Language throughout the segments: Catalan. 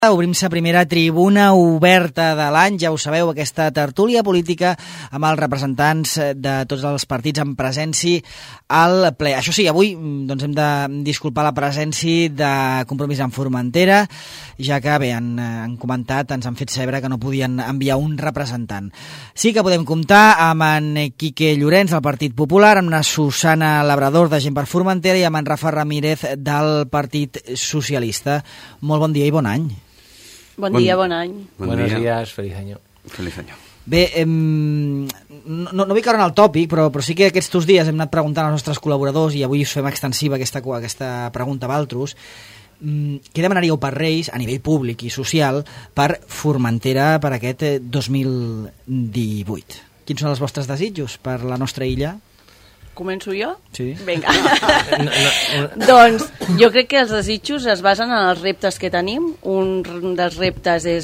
Obrim la primera tribuna oberta de l'any, ja ho sabeu, aquesta tertúlia política amb els representants de tots els partits en presència al ple. Això sí, avui doncs, hem de disculpar la presència de Compromís en Formentera, ja que bé, han comentat, ens han fet saber que no podien enviar un representant. Sí que podem comptar amb en Quique Llorenç del Partit Popular, amb la Susana Labrador de Gent per Formentera i amb en Rafa Ramírez del Partit Socialista. Molt bon dia i bon any. Bon dia, bon any. Buenos días, feliz año. Feliz año. Bé, no vull caure en el tòpic, però sí que aquests dies hem anat preguntant als nostres col·laboradors i avui us fem extensiva aquesta pregunta a vosaltres. Què demanaríeu per Reis, a nivell públic i social, per Formentera per aquest 2018? Quins són els vostres desitjos per la nostra illa? Començo jo? Sí. Vinga. Doncs jo crec que els desitjos es basen en els reptes que tenim. Un dels reptes és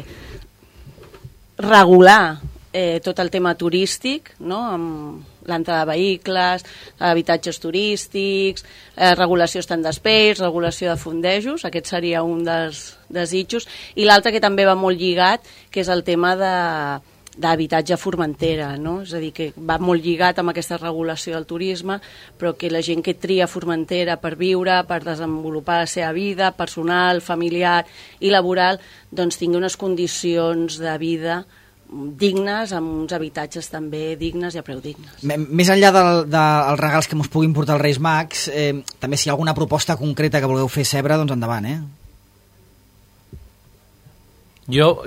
regular tot el tema turístic, no? Amb l'entrada de vehicles, habitatges turístics, regulació stand space, regulació de fondejos. Aquest seria un dels desitjos. I l'altre que també va molt lligat, que és el tema d'habitatge a Formentera, no? És a dir, que va molt lligat amb aquesta regulació del turisme, però que la gent que tria Formentera per viure, per desenvolupar la seva vida personal, familiar i laboral, doncs tingui unes condicions de vida dignes, amb uns habitatges també dignes i a preu dignes. Més enllà dels regals que ens puguin portar els Reis Mags, també si hi ha alguna proposta concreta que vulgueu fer Cebre, doncs endavant, Yo,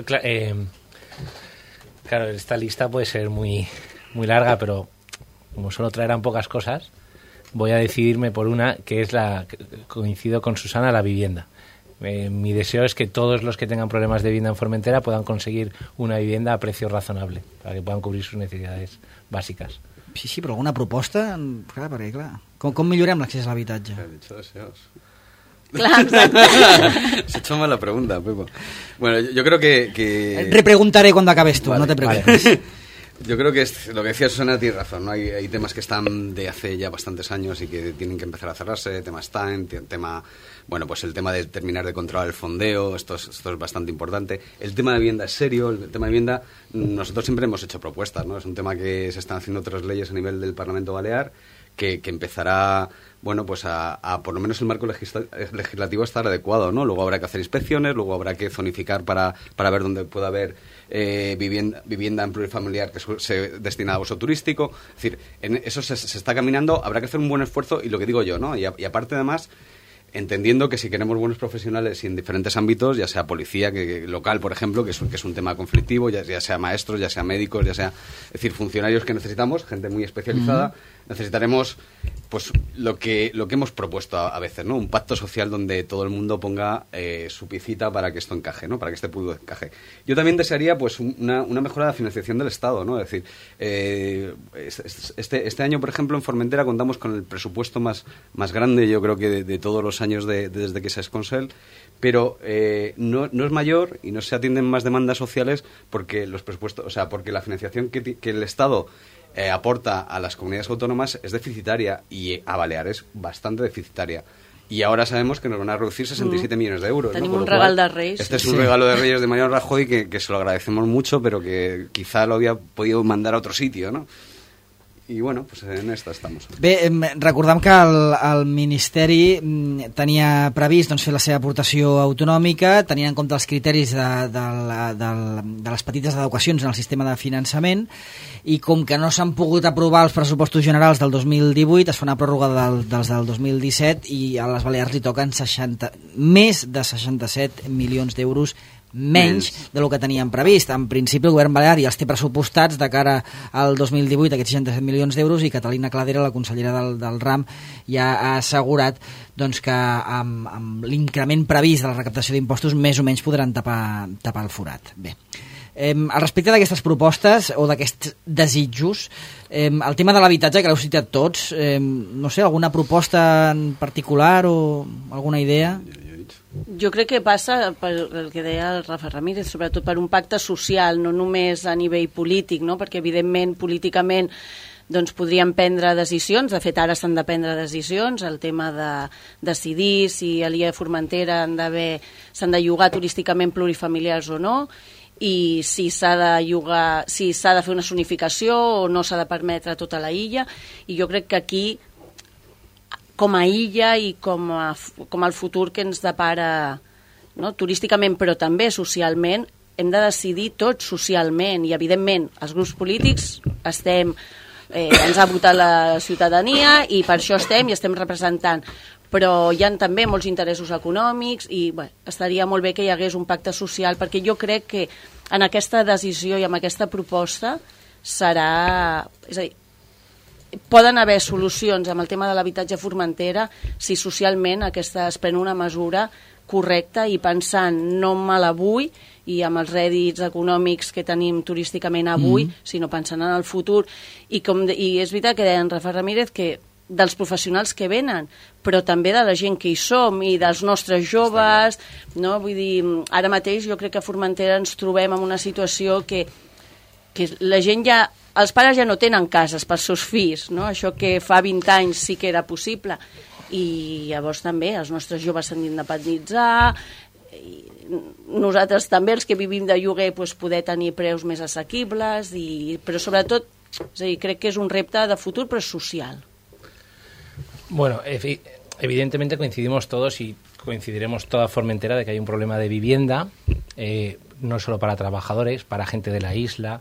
claro, esta lista puede ser muy larga, pero como solo traerán pocas cosas, voy a decidirme por una que es coincido con Susana, la vivienda. Mi deseo es que todos los que tengan problemas de vivienda en Formentera puedan conseguir una vivienda a precio razonable, para que puedan cubrir sus necesidades básicas. Sí, però alguna proposta? Clar, perquè, clar, com millorem l'accés a l'habitatge? He dicho deseos. Claro, exacto. Se ha hecho mala pregunta, Pepo. Bueno, yo creo que... Repreguntaré cuando acabes tú, vale, no te preocupes. Vale. Yo creo que lo que decía Susana tiene razón, ¿no? Hay temas que están de hace ya bastantes años y que tienen que empezar a cerrarse, tema Stein, bueno, pues el tema de terminar de controlar el fondeo, esto es bastante importante. El tema de vivienda es serio, el tema de vivienda, nosotros siempre hemos hecho propuestas, ¿no? Es un tema que se están haciendo otras leyes a nivel del Parlamento Balear, que empezará, bueno, pues a por lo menos el marco legislativo estar adecuado, ¿no? Luego habrá que hacer inspecciones, luego habrá que zonificar para ver dónde pueda haber vivienda en plurifamiliar que se destina a uso turístico. Es decir, en eso se está caminando, habrá que hacer un buen esfuerzo y lo que digo yo, ¿no? Y aparte además, entendiendo que si queremos buenos profesionales y en diferentes ámbitos, ya sea policía que local, por ejemplo, que es un tema conflictivo, ya sea maestros, ya sea médicos, ya sea, es decir, funcionarios que necesitamos, gente muy especializada, necesitaremos pues lo que hemos propuesto a veces, ¿no? Un pacto social donde todo el mundo ponga su piecita para que esto encaje, ¿no? Para que este puzzle encaje. Yo también desearía pues una mejora de la financiación del Estado, ¿no? Es decir, este año, por ejemplo, en Formentera contamos con el presupuesto más grande, yo creo que de todos los años desde que se es Consell, pero no es mayor y no se atienden más demandas sociales porque los presupuestos, o sea, porque la financiación que el Estado aporta a las comunidades autónomas es deficitaria y a Baleares bastante deficitaria. Y ahora sabemos que nos van a reducir 67 millones de euros. Tenemos un regalo de Reyes. Este es un regalo de Reyes de Mariano Rajoy que se lo agradecemos mucho, pero que quizá lo había podido mandar a otro sitio, ¿no? I, bueno, pues en esta estamos. Bé, recordem que el Ministeri tenia previst fer la seva aportació autonòmica, tenint en compte els criteris de les petites adequacions en el sistema de finançament, i com que no s'han pogut aprovar els pressupostos generals del 2018, es fa una pròrroga dels del 2017 i a les Balears li toquen més de 67 milions d'euros menys del que teníem previst. En principi el govern balear ja els té pressupostats de cara al 2018 aquests 67 milions d'euros i Catalina Cladera, la consellera del RAM, ja ha assegurat doncs, que amb l'increment previst de la recaptació d'impostos més o menys podran tapar el forat. Bé, al respecte d'aquestes propostes o d'aquests desitjos, el tema de l'habitatge que l'heu citat tots, no sé, alguna proposta en particular o alguna idea? Jo crec que passa per el que deia el Rafa Ramírez, sobretot per un pacte social, no només a nivell polític, no? Perquè evidentment políticament doncs podríem prendre decisions, de fet ara s'han de prendre decisions, el tema de decidir si a l'illa de Formentera s'han de llogar turísticament plurifamiliars o no, i si s'ha de llogar, si s'ha de fer una zonificació o no s'ha de permetre tota la illa, i jo crec que aquí, com a illa i com el futur que ens depara, no? Turísticament però també socialment, hem de decidir tots socialment, i evidentment els grups polítics ens ha votat la ciutadania i per això estem i estem representant, però hi ha també molts interessos econòmics i estaria molt bé que hi hagués un pacte social, perquè jo crec que en aquesta decisió i amb aquesta proposta serà... És a dir, poden haver solucions amb el tema de l'habitatge a Formentera si socialment es pren una mesura correcta i pensant no mal avui i amb els rèdits econòmics que tenim turísticament avui, sinó pensant en el futur. I és veritat que deia en Rafa Ramírez que dels professionals que venen, però també de la gent que hi som i dels nostres joves, no? Vull dir, ara mateix jo crec que a Formentera ens trobem en una situació que la gent ja... Els pares ja no tenen cases pels seus fills, no? Això que fa 20 anys sí que era possible. I llavors també els nostres joves s'han d'independitzar, nosaltres també, els que vivim de lloguer, poder tenir preus més assequibles, però sobretot, és a dir, crec que és un repte de futur, però social. Bueno, evidentemente coincidimos todos y coincidiremos toda Formentera de que hay un problema de vivienda, no solo para trabajadores, para gente de la isla,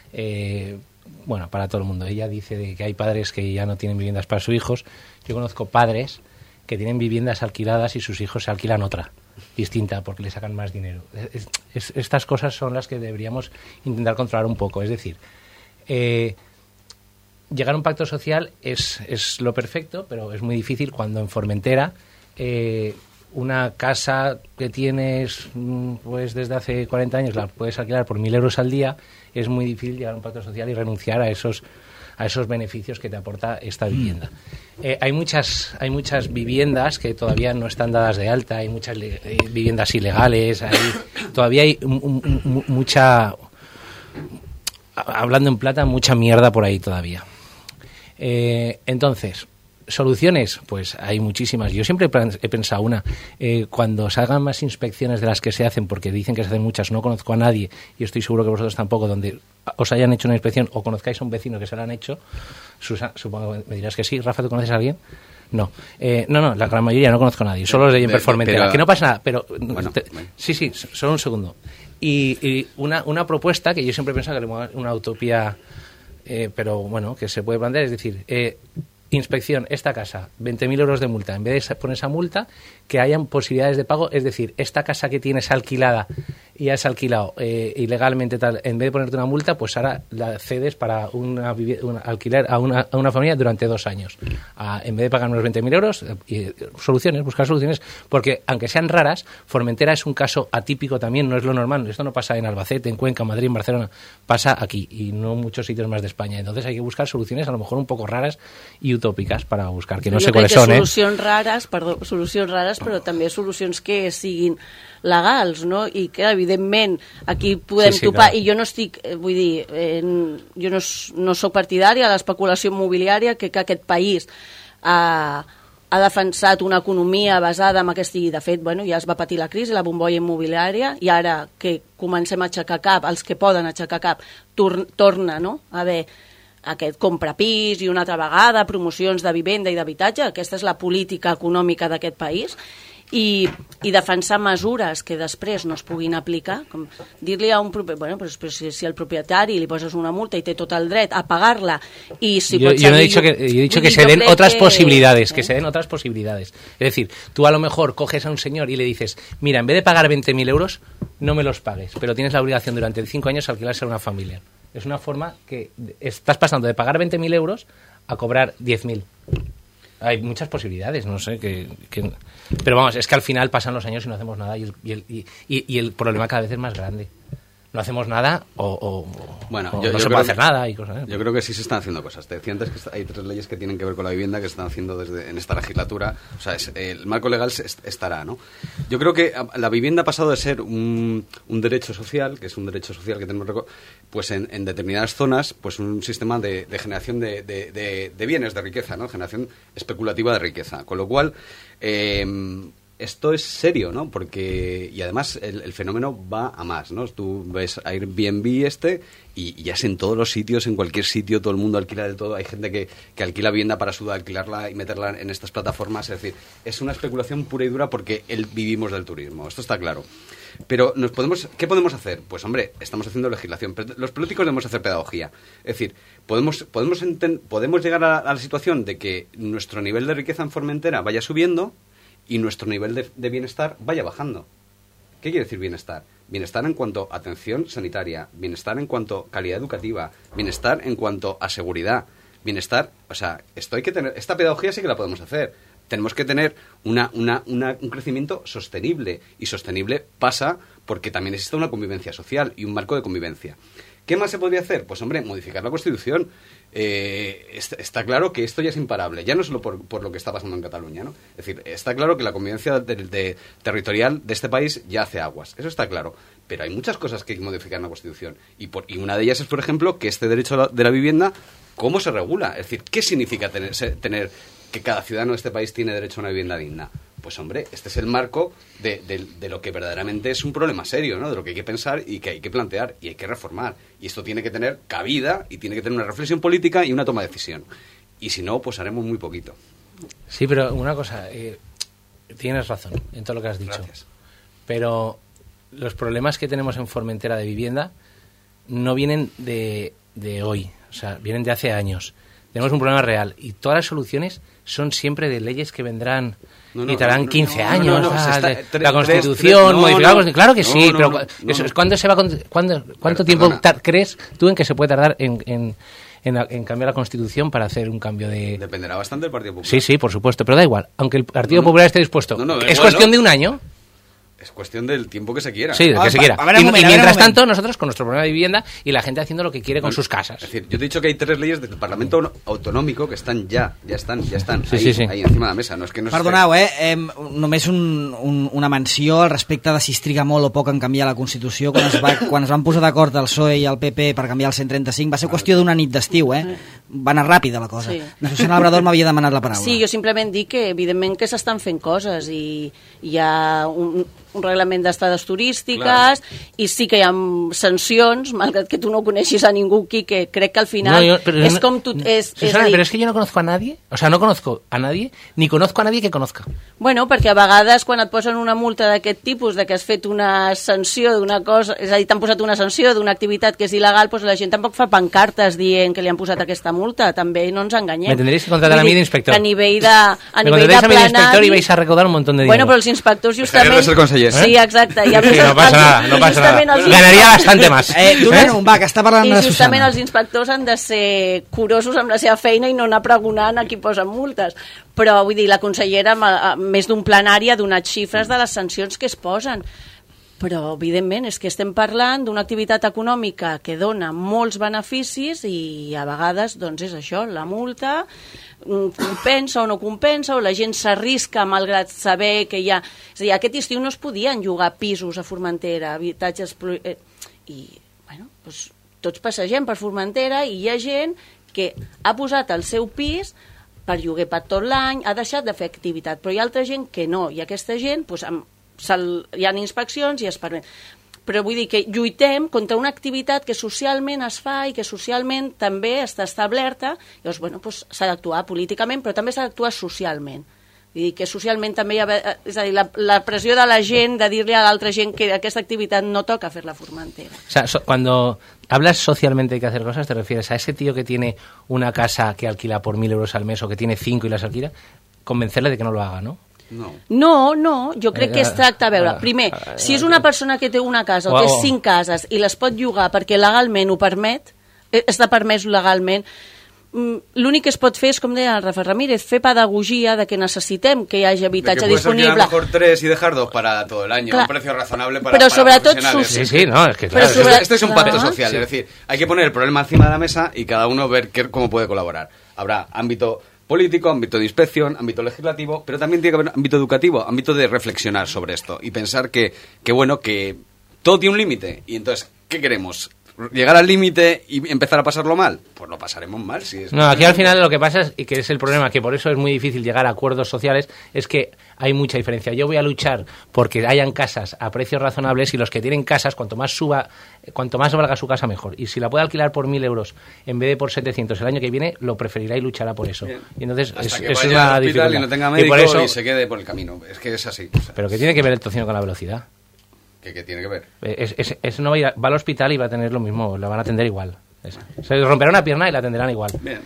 bueno, para todo el mundo. Ella dice de que hay padres que ya no tienen viviendas para sus hijos. Yo conozco padres que tienen viviendas alquiladas y sus hijos se alquilan otra, distinta, porque le sacan más dinero. Estas cosas son las que deberíamos intentar controlar un poco. Es decir, llegar a un pacto social es lo perfecto, pero es muy difícil cuando en Formentera una casa que tienes pues desde hace 40 años la puedes alquilar por 1.000 euros al día. Es muy difícil llegar a un pacto social y renunciar a esos beneficios que te aporta esta vivienda. Hay muchas viviendas que todavía no están dadas de alta, hay muchas viviendas ilegales, todavía hay mucha, hablando en plata, mucha mierda por ahí todavía. Entonces, ¿soluciones? Pues hay muchísimas. Yo siempre he pensado una. Cuando salgan más inspecciones de las que se hacen, porque dicen que se hacen muchas, no conozco a nadie, y estoy seguro que vosotros tampoco, donde os hayan hecho una inspección o conozcáis a un vecino que se la han hecho. Supongo que me dirás que sí. Rafa, ¿tú conoces a alguien? No. No, la gran mayoría no conozco a nadie. Solo los de Jemper Formentera. Que no pasa nada, pero... Bueno, sí, solo un segundo. Y una propuesta que yo siempre he pensado que era una utopía, pero bueno, que se puede plantear, es decir... inspección, esta casa, 20.000 euros de multa. En vez de poner esa multa, que hayan posibilidades de pago, es decir, esta casa que tienes alquilada y has alquilado ilegalmente, tal, en vez de ponerte una multa, pues ahora la cedes para un alquiler a una familia durante 2 años. En vez de pagar unos 20.000 euros, buscar soluciones, porque aunque sean raras, Formentera es un caso atípico también, no es lo normal. Esto no pasa en Albacete, en Cuenca, Madrid, en Barcelona, pasa aquí y no en muchos sitios más de España. Entonces hay que buscar soluciones a lo mejor un poco raras y utópicas para buscar, que no sé cuáles son. Solucions rares, però també solucions que siguin legals, no? I que, evidentment, aquí podem topar, clar. I jo no estic, vull dir, jo no soc partidària de l'especulació immobiliària, que aquest país ha defensat una economia basada en aquesta... De fet, bueno, ja es va patir la crisi, la bombolla immobiliària, i ara que comencem a aixecar cap, els que poden aixecar cap, torna, no?, a haver aquest comprapís i una altra vegada promocions de vivenda i d'habitatge. Aquesta és la política econòmica d'aquest país, i defensar mesures que després no es puguin aplicar, com dir-li a un propietari, bueno, però si el propietari li poses una multa i té tot el dret a pagar-la, y si yo no he dicho que se den otras posibilidades, que se den otras posibilidades. Es decir, tú a lo mejor coges a un señor y le dices, mira, en vez de pagar 20.000 euros, no me los pagues, pero tienes la obligación durante 5 años de alquilarse a una familia. Es una forma que estás pasando de pagar 20.000 euros a cobrar 10.000. Hay muchas posibilidades, no sé, pero vamos, es que al final pasan los años y no hacemos nada y el problema cada vez es más grande. no hacemos nada o Bueno, o yo no se puede hacer nada y cosas. Yo creo que sí se están haciendo cosas. Te decía antes que hay 3 leyes que tienen que ver con la vivienda que se están haciendo en esta legislatura. O sea, el marco legal estará, ¿no? Yo creo que la vivienda ha pasado de ser un derecho social, que es un derecho social que tenemos pues en determinadas zonas, pues un sistema de generación de bienes, de riqueza, ¿no? Generación especulativa de riqueza. Con lo cual, esto es serio, ¿no? Porque, y además el fenómeno va a más, ¿no? Tú ves Airbnb y ya es en todos los sitios, en cualquier sitio, todo el mundo alquila de todo. Hay gente que alquila vivienda para alquilarla y meterla en estas plataformas. Es decir, es una especulación pura y dura porque vivimos del turismo. Esto está claro. Pero ¿qué podemos hacer? Pues, hombre, estamos haciendo legislación. Pero los políticos debemos hacer pedagogía. Es decir, podemos llegar a la situación de que nuestro nivel de riqueza en Formentera vaya subiendo y nuestro nivel de bienestar vaya bajando. ¿Qué quiere decir bienestar? Bienestar en cuanto a atención sanitaria, bienestar en cuanto a calidad educativa, bienestar en cuanto a seguridad, bienestar... O sea, esto hay que tener... Esta pedagogía sí que la podemos hacer. Tenemos que tener un crecimiento sostenible. Y sostenible pasa porque también existe una convivencia social y un marco de convivencia. ¿Qué más se podría hacer? Pues, hombre, modificar la Constitución. Está claro que esto ya es imparable, ya no solo por lo que está pasando en Cataluña, ¿no? Es decir, está claro que la convivencia territorial de este país ya hace aguas, eso está claro, pero hay muchas cosas que hay que modificar en la Constitución y una de ellas es, por ejemplo, que este derecho de la vivienda, ¿cómo se regula? Es decir, ¿qué significa tener que cada ciudadano de este país tiene derecho a una vivienda digna? Pues, hombre, este es el marco de lo que verdaderamente es un problema serio, ¿no? De lo que hay que pensar y que hay que plantear y hay que reformar. Y esto tiene que tener cabida y tiene que tener una reflexión política y una toma de decisión. Y si no, pues haremos muy poquito. Sí, pero una cosa, tienes razón en todo lo que has dicho. Gracias. Pero los problemas que tenemos en Formentera de vivienda no vienen de hoy, o sea, vienen de hace años. Tenemos un problema real y todas las soluciones son siempre de leyes que vendrán y te harán 15 años. La Constitución, modificar la Constitución. Claro que sí, pero ¿cuánto tiempo crees tú en que se puede tardar en cambiar la Constitución para hacer un cambio de...? Dependerá bastante del Partido Popular. Sí, por supuesto, pero da igual. Aunque el Partido Popular esté dispuesto. ¿Es cuestión de un año? Es cuestión del tiempo que se quiera. Sí, del que se quiera. Y mientras tanto, nosotros con nuestro problema de vivienda y la gente haciendo lo que quiere con sus casas. Es decir, yo te he dicho que hay 3 leyes del Parlamento Autonómico que están ya están sí. ahí encima de la mesa. No és que no Perdoneu, només una menció al respecte de si es triga molt o poc en canviar la Constitució. Quan es van posar d'acord el PSOE i el PP per canviar el 135 va ser qüestió d'una nit d'estiu, va anar ràpida la cosa. Sí. La Susana Labrador m'havia demanat la paraula. Sí, jo simplement dic que evidentment que s'estan fent coses i hi ha un reglament d'estades turístiques i sí que hi ha sancions, malgrat que tu no coneixis a ningú, que crec que al final és com tu... Susana, pero es que yo no conozco a nadie, o sea, no conozco a nadie, ni conozco a nadie que conozca. Bueno, perquè a vegades quan et posen una multa d'aquest tipus, de que has fet una sanció d'una cosa, és a dir, t'han posat una sanció d'una activitat que és il·legal, doncs la gent tampoc fa pancartes dient que li han posat aquesta multa, també no ens enganyem. Me tendréis que contratar a mí de inspector. A nivell de Me contratáis a mí de inspector y vais a recaudar un montón de dinero. Bueno, però els inspectors justament... Sí, exacte. Sí, no pasa nada. Ganaría bastante más. Va, que està parlant de la Susana. I justament els inspectors han de ser curosos amb la seva feina i no anar pregonant a qui posen multes. Però, vull dir, la consellera, més d'un plenari, ha donat xifres de les sancions que es posen. Però, evidentment, és que estem parlant d'una activitat econòmica que dona molts beneficis i a vegades, doncs, és això, la multa compensa o no compensa, o la gent s'arrisca malgrat saber que hi ha... És a dir, aquest estiu no es podien llogar pisos a Formentera, habitatges... I, bueno, doncs, tots passegem per Formentera i hi ha gent que ha posat el seu pis per lloguer per tot l'any, ha deixat de fer activitat, però hi ha altra gent que no, i aquesta gent, doncs, hi ha inspeccions i es permet. Però vull dir que lluitem contra una activitat que socialment es fa i que socialment també està establerta, llavors, bueno, doncs s'ha d'actuar políticament, però també s'ha d'actuar socialment. Vull dir que socialment també hi ha... És a dir, la pressió de la gent de dir-li a l'altra gent que aquesta activitat no toca fer-la a Formentera. O sea, cuando hablas socialmente hay que hacer cosas, ¿te refieres a ese tío que tiene una casa que alquila por 1.000 euros al mes o que tiene 5 y las alquila? Convencerle de que no lo haga, ¿no? No, jo crec que es tracta, a veure, primer, si és una persona que té una casa o té 5 cases i les pot llogar perquè legalment ho permet, està permès legalment, l'únic que es pot fer és, com deia el Rafa Ramírez, fer pedagogia de que necessitem que hi hagi habitatge disponible. A lo mejor 3 y dejar 2 para todo el año, claro, un precio razonable para profesionales. Sí, no, es que claro. Este es un pacto social, sí. Es decir, hay que poner el problema encima de la mesa y cada uno ver cómo puede colaborar. Habrá ámbito político, ámbito de inspección, ámbito legislativo, pero también tiene que haber ámbito educativo, ámbito de reflexionar sobre esto y pensar que todo tiene un límite. Y entonces, ¿qué queremos? ¿Llegar al límite y empezar a pasarlo mal? Pues lo pasaremos mal. No, aquí al final lo que pasa es, y que es el problema, que por eso es muy difícil llegar a acuerdos sociales, es que hay mucha diferencia. Yo voy a luchar porque hayan casas a precios razonables y los que tienen casas, cuanto más valga su casa, mejor. Y si la puede alquilar por 1.000 euros en vez de por 700 el año que viene, lo preferirá y luchará por eso. Bien. Y entonces hasta que es vaya una al hospital dificultad. Y no tenga médico y, por eso, y se quede por el camino. Es que es así. Pero que tiene que ver el tocino con la velocidad. ¿Qué tiene que ver? No va al hospital y va a tener lo mismo, la van a atender igual. Se romperá una pierna y la atenderán igual. Bien.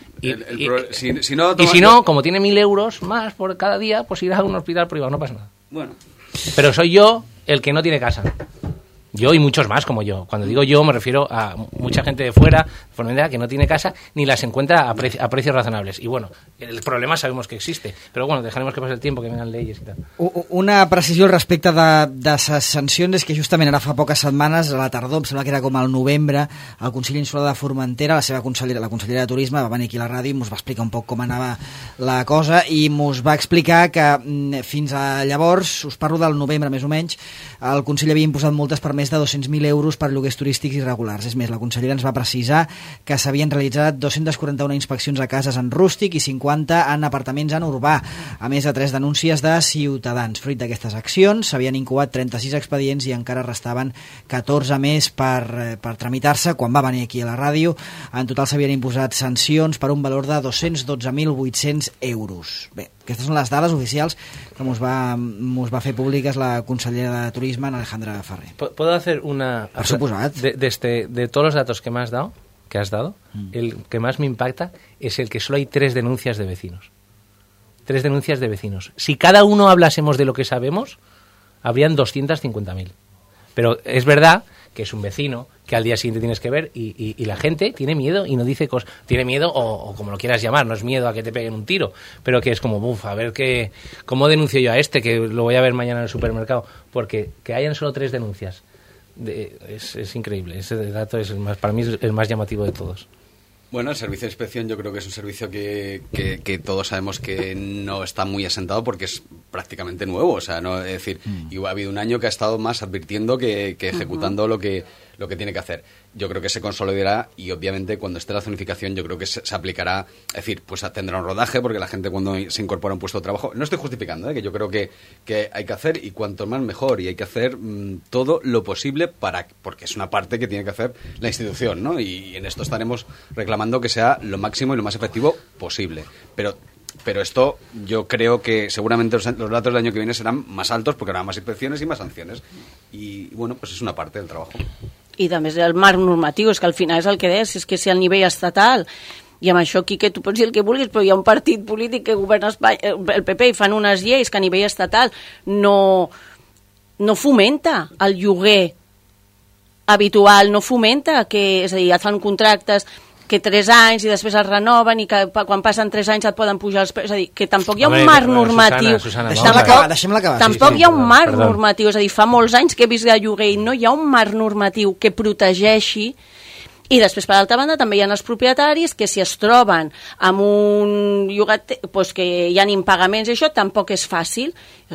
Si no, como tiene 1.000 euros más por cada día, pues irá a un hospital privado, no pasa nada. Bueno. Pero soy yo el que no tiene casa. Yo y muchos más como yo. Cuando digo yo me refiero a mucha gente de fuera, que no tiene casa ni las encuentra a precios razonables. Y bueno, el problema sabemos que existe. Però bueno, dejaremos que passi el tiempo, que venen leyes i tal. Una precisió respecte de les sancions és que justament ara fa poques setmanes, a la tardor, em sembla que era com al novembre, el Consell Insular de Formentera, la consellera de Turisme, va venir aquí a la ràdio i ens va explicar un poc com anava la cosa i ens va explicar que fins a llavors, us parlo del novembre més o menys, el Consell havia imposat multes per més de 200.000 euros per lloguers turístics irregulars. És més, la consellera ens va precisar que s'havien realitzat 241 inspeccions a cases en rústic i 50 en apartaments en urbà, a més de 3 denúncies de ciutadans. Fruit d'aquestes accions s'havien incubat 36 expedients i encara restaven 14 més per tramitar-se. Quan va venir aquí a la ràdio, en total s'havien imposat sancions per un valor de 212.800 euros. Bé, aquestes són les dades oficials que mos va fer públiques la consellera de Turisme, Alejandra Ferrer. ¿Puedo hacer una... Por supuesto. De todos los datos que has dado, el que más me impacta es el que solo hay 3 denuncias de vecinos. 3 denuncias de vecinos. Si cada uno hablásemos de lo que sabemos, habrían 250.000. Pero es verdad que es un vecino que al día siguiente tienes que ver y la gente tiene miedo y no dice cosas. Tiene miedo o como lo quieras llamar, no es miedo a que te peguen un tiro, pero que es como, a ver cómo denuncio yo a este, que lo voy a ver mañana en el supermercado. Porque que hayan solo 3 denuncias es increíble. Ese dato es para mí es el más llamativo de todos. Bueno, el servicio de inspección yo creo que es un servicio que todos sabemos que no está muy asentado porque es prácticamente nuevo. O sea, no, es decir, ha habido un año que ha estado más advirtiendo que ejecutando lo que tiene que hacer. Yo creo que se consolidará y obviamente cuando esté la zonificación yo creo que se aplicará, es decir, pues tendrá un rodaje porque la gente cuando se incorpora a un puesto de trabajo, no estoy justificando, que yo creo que hay que hacer y cuanto más mejor y hay que hacer todo lo posible porque es una parte que tiene que hacer la institución, ¿no? Y en esto estaremos reclamando que sea lo máximo y lo más efectivo posible. Pero esto yo creo que seguramente los datos del año que viene serán más altos porque habrá más inspecciones y más sanciones. Y bueno, pues es una parte del trabajo. I també el marc normatiu, és que al final és el que deies, és que si al nivell estatal, i amb això, Quique, tu pots dir el que vulguis, però hi ha un partit polític que governa Espanya, el PP, i fan unes lleis que a nivell estatal no fomenta el lloguer habitual, no fomenta que, és a dir, et fan contractes que 3 anys i després es renoven i que quan passen 3 anys et poden pujar els preus, és a dir, que tampoc hi ha un marc normatiu. Susana, deixem-la acabar. Tampoc hi ha un marc normatiu, és a dir, fa molts anys que he vist de lloguer i no hi ha un marc normatiu que protegeixi. I després, per altra banda, també hi ha els propietaris que si es troben amb un llogat, doncs que hi ha impagaments i això tampoc és fàcil.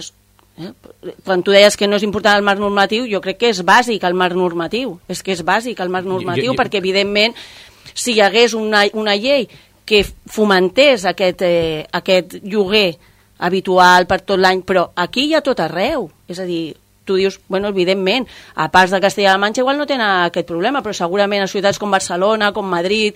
Quan tu deies que no és important el marc normatiu, jo crec que és bàsic el marc normatiu. És que és bàsic el marc normatiu perquè, evidentment, si hi hagués una llei que fomentés aquest lloguer habitual per tot l'any, però aquí hi ha tot arreu. És a dir, tu dius, bueno, evidentment, a parts de Castella-La Manxa igual no tenen aquest problema, però segurament a ciutats com Barcelona, com Madrid,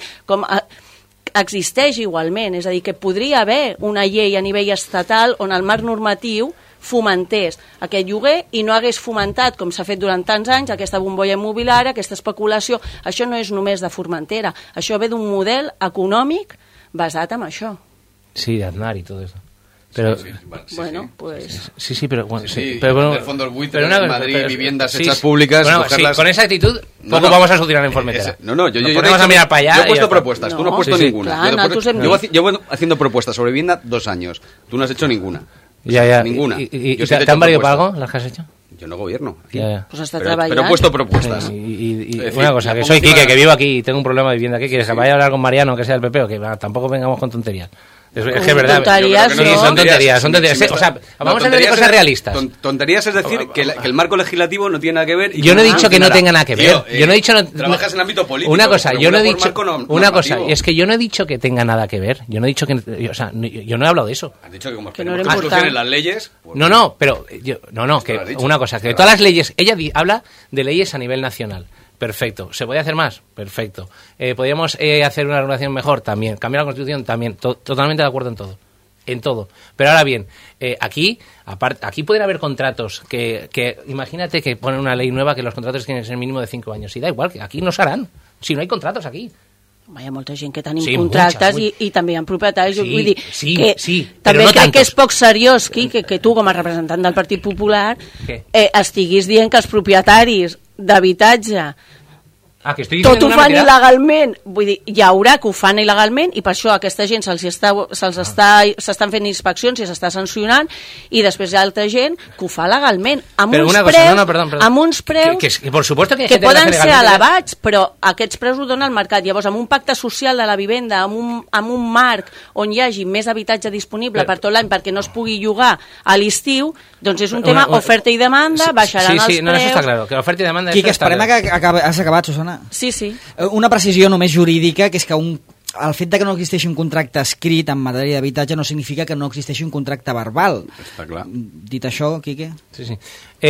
existeix igualment. És a dir, que podria haver una llei a nivell estatal on el marc normatiu fomentés aquest lloguer i no hagués fomentat, com s'ha fet durant tants anys, aquesta bombolla immobiliària, aquesta especulació. Això no és només de Formentera, això ve d'un model econòmic basat en això. Sí, de Aznar y todo eso. Pero, bueno, pues... Sí, pero bueno, sí, pero bueno, el fondos buitres, pero Madrid, viviendas hechas públicas, bueno, cogerlas... con esa actitud poco vamos a solucionar en Formentera. Yo vamos a mirar para allá. Yo he puesto propuestas, tú no has puesto ninguna. Llevo haciendo propuestas sobre vivienda 2 años, tú no has hecho ninguna. Ya. Ninguna. ¿Y te han valido para algo las que has hecho? Yo no gobierno. Ya. Pues está trabajando. Pero he puesto propuestas. Y una cosa, que soy Quique, que vivo aquí y tengo un problema de vivienda. ¿Qué quieres? ¿Que vaya a hablar con Mariano, que sea el PP? O que tampoco vengamos con tonterías. Es que es verdad. Tonterías, sí, son tonterías. O sea, vamos a hablar de cosas realistas. Tonterías es decir que el marco legislativo no tiene nada que ver. Yo no he dicho que no tenga nada que ver. Yo no he dicho... Trabajas en el ámbito político. Una cosa, yo no he dicho... Una cosa, y es que yo no he dicho que tenga nada que ver. Yo no he dicho que... O sea, yo no he hablado de eso. Has dicho que como no tenemos soluciones las leyes... No, pero... que una cosa, que todas las leyes... Ella habla de leyes a nivel nacional. Perfecto. ¿Se puede hacer más? Perfecto. ¿Podríamos hacer una regulación mejor? También. ¿Cambiar la Constitución? También. Totalmente de acuerdo en todo. En todo. Pero ahora bien, aquí pueden haber contratos que imagínate que ponen una ley nueva que los contratos tienen que ser mínimo de 5 años. Y da igual, que aquí no seran. Si no hay contratos aquí. Hi ha molta gent que tenim contractes i també hi ha propietaris. Sí, vull dir, sí, també no crec tantos. que és poc seriós que tu, com a representant del Partit Popular, estiguis dient que els propietaris d'habitatge que estic tot ho fan il·legalment. Vull dir, hi haurà que ho fan il·legalment i per això a aquesta gent s'estan fent inspeccions i s'està sancionant, i després hi ha altra gent que ho fa legalment amb uns preus que por supuesto que poden ser elevats, però aquests preus ho dona el mercat. Llavors, amb un pacte social de la vivenda, amb un marc on hi hagi més habitatge disponible per tot l'any perquè no es pugui llogar a l'estiu, doncs és un tema oferta i demanda, baixaran els preus. No, això està clar, que l'oferta i demanda... Quique, esperem que has acabat, Susana. Sí. Una precisió només jurídica, que és que el fet de que no existeixi un contracte escrit en matèria d'habitatge no significa que no existeixi un contracte verbal. Està clar. Dit això, Quique. Sí.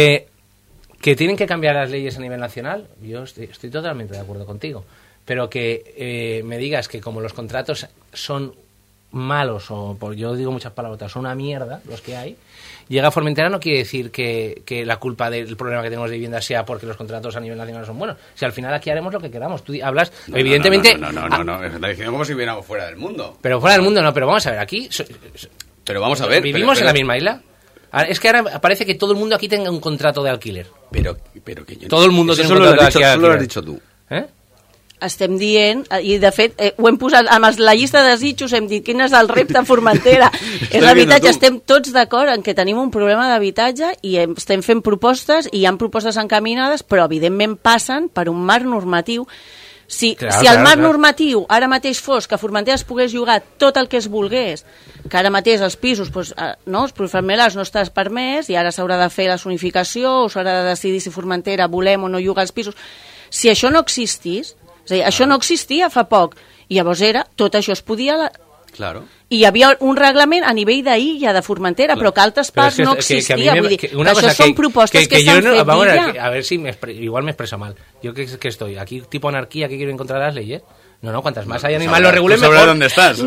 Que tienen que cambiar las leyes a nivel nacional, yo estoy totalmente de acuerdo contigo. Pero que me digas que como los contratos son malos, yo digo muchas palabras, son una mierda los que hay, llega a Formentera no quiere decir que la culpa del problema que tenemos de vivienda sea porque los contratos a nivel nacional son buenos. Si al final aquí haremos lo que queramos. Tú hablas, evidentemente... No, está diciendo como si viviéramos fuera del mundo. Pero fuera del mundo no, pero vamos a ver, aquí... Pero vamos a ver... ¿Vivimos en la misma isla? Es que ahora parece que todo el mundo aquí tenga un contrato de alquiler. Pero que yo... Todo el mundo tiene un contrato de alquiler. Eso lo has dicho tú. Estem dient, i de fet ho hem posat amb la llista de desitjos, hem dit quin és el repte a Formentera. És l'habitatge, estem tots d'acord en que tenim un problema d'habitatge i estem fent propostes i hi ha propostes encaminades, però evidentment passen per un marc normatiu. Si el marc normatiu ara mateix fos que a Formentera es pogués llogar tot el que es volgués, que ara mateix els pisos, els pluriamiliars no estàs permès i ara s'haurà de fer la zonificació o s'haurà de decidir si Formentera volem o no llogar els pisos, si això no existís, és a dir, això no existia fa poc, i llavors tot això es podia... Claro. I hi havia un reglament a nivell d'illa de Formentera, però que altres parts no existia. Vull dir, que això són propostes que s'han fet ja. A ver si igual me expreso mal. Yo que estoy aquí tipo anarquía, que quiero encontrar las leyes. No, cuantas más hay animales lo regulen mejor. ¿Dónde estás?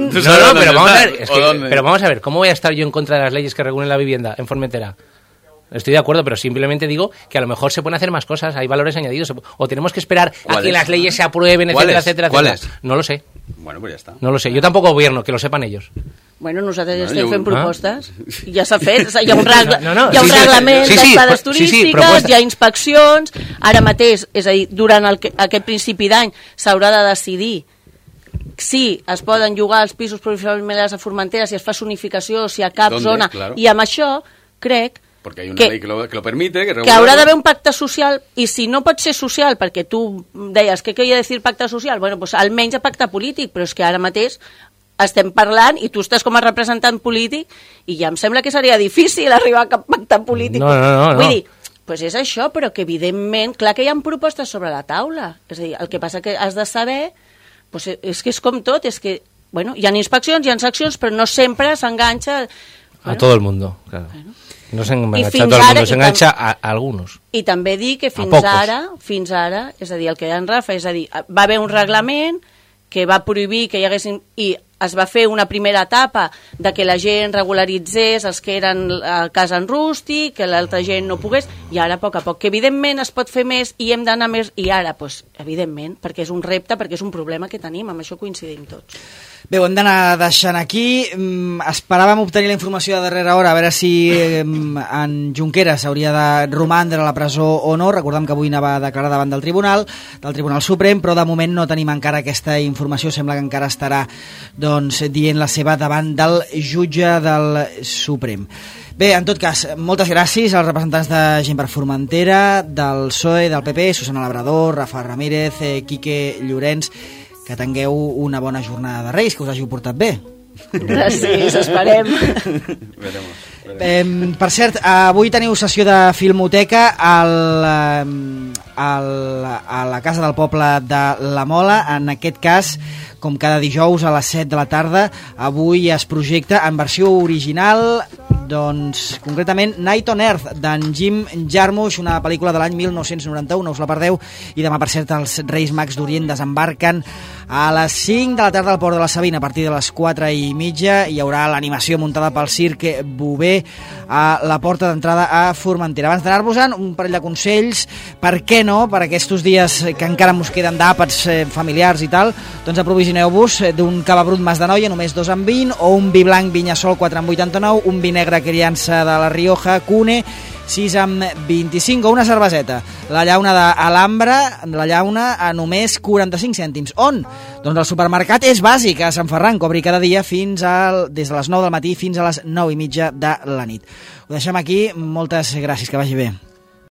Pero vamos a ver, ¿cómo voy a estar yo en contra de las leyes que regulen la vivienda en Formentera? Estoy de acuerdo, pero simplemente digo que a lo mejor se pueden hacer más cosas, hay valores añadidos, o tenemos que esperar a que las leyes se aprueben, etcétera. ¿Cuáles? No lo sé. Bueno, pues ya está. No lo sé, yo tampoco gobierno, que lo sepan ellos. Bueno, nosaltres ja estem fent propostes, ja s'ha fet, hi ha un reglament d'estades turístiques, hi ha inspeccions, ara mateix, és a dir, durant aquest principi d'any s'haurà de decidir si es poden llogar els pisos pluriamiliars a Formentera, si es fa zonificació, si a cap zona, i amb això crec porque hay una ley que lo permite, que haurà d'haver un pacte social, i si no pot ser social, perquè tu deies què queria dir pacte social, bueno, pues almenys a pacte polític, però és que ara mateix estem parlant i tu estàs com a representant polític i ja em sembla que seria difícil arribar a cap pacte polític. No. Vull dir, pues és això, però que evidentment, clar que hi ha propostes sobre la taula, és a dir, el que passa que has de saber, pues és que és com tot, és que, bueno, hi ha inspeccions, hi ha seccions, però no sempre s'enganxa... A todo el mundo, claro. No se engancha a todo el mundo, se engancha a algunos. I també dir que fins ara, és a dir, el que deia en Rafa, és a dir, va haver un reglament que va prohibir que hi haguessin... I es va fer una primera etapa de que la gent regularitzés els que eren a casa en rústic, que l'altra gent no pogués, i ara a poc, que evidentment es pot fer més i hem d'anar més, i ara, doncs, evidentment, perquè és un repte, perquè és un problema que tenim, amb això coincidim tots. Bé, ho hem d'anar deixant aquí. Esperàvem obtenir la informació de darrera hora, a veure si en Junqueras hauria de romandre a la presó o no. Recordem que avui anava a declarar davant del Tribunal Suprem, però de moment no tenim encara aquesta informació. Sembla que encara estarà dient la seva davant del jutge del Suprem. Bé, en tot cas, moltes gràcies als representants de Gent per Formentera, del PSOE, del PP, Susana Labrador, Rafa Ramírez, Quique Llorenç. Que tingueu una bona jornada de Reis, que us hàgiu portat bé. Gràcies, esperem. Per cert, avui teniu sessió de Filmoteca a la Casa del Poble de la Mola. En aquest cas, com cada dijous a les 7 de la tarda, avui es projecta en versió original, concretament Night on Earth, d'en Jim Jarmusch, una pel·lícula de l'any 1991, no us la perdeu. I demà, per cert, els Reis Mags d'Orient desembarquen a les 5 de la tarda al Port de la Sabina. A partir de les 4:30 hi haurà l'animació muntada pel Circ Bové a la porta d'entrada a Formentera. Abans d'anar-vos-en, un parell de consells, per què no, per aquests dies que encara mos queden d'àpats familiars i tal, doncs aprovisioneu-vos d'un cava brut Mas de Noia, només 2,20, o un vi blanc Vinyasol 4,89, un vi negre Criança de la Rioja Cune 6,25, o una cerveseta, la llauna d'Alhambra, la llauna a només 45 cèntims. On? Doncs el supermercat És Bàsic, a Sant Ferran, que obri cada dia des de les 9 del matí fins a les 9:30 de la nit. Ho deixem aquí, moltes gràcies, que vagi bé.